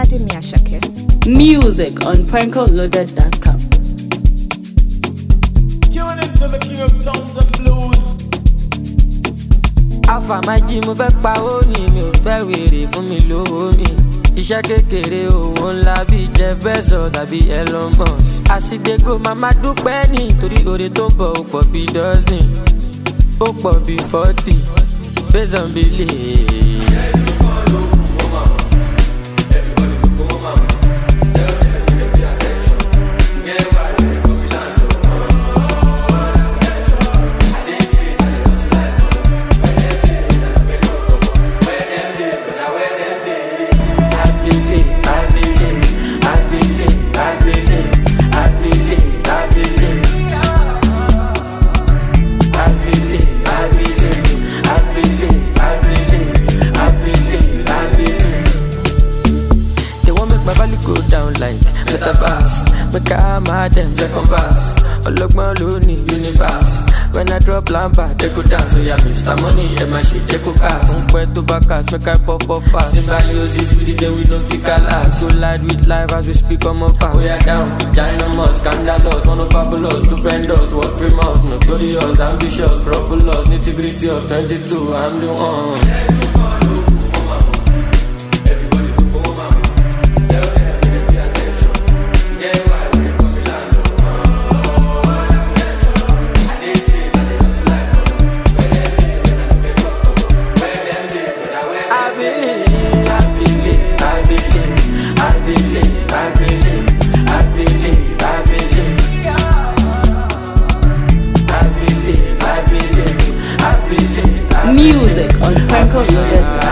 Lady Miyashake. Music on prankoloaded.com. Tune into the king of sounds and blues. Alpha my G mo fẹ́ pa ó ní mi ò fẹ́ wèrè fún mi lówó mi. Iṣẹ́ kékeré owó ńlá bíi Jeff Bezos àbí Elon Musk. Àsìdégò màmá dúpẹ́ nítorí oore tó ń bọ̀ ó pọ̀ bíi dozen. Ó pọ̀ bíi 40 based on belief. Go down like metaverse. Make I mad and second pass. Ologban lo ni universe. When I drop lampa, they go down. So yeah, Mr. Money, and my shit, they go pass. Don't to back us, make I pop pass. Symbiosis with the day we don't feel last. Go light with life as we speak on my path. We are down, ginormous, scandalous, one of fabulous, stupendous, work famous, notorious, ambitious, properless, nitty-gritty of 22, I'm the one. Music on prankoloaded.com.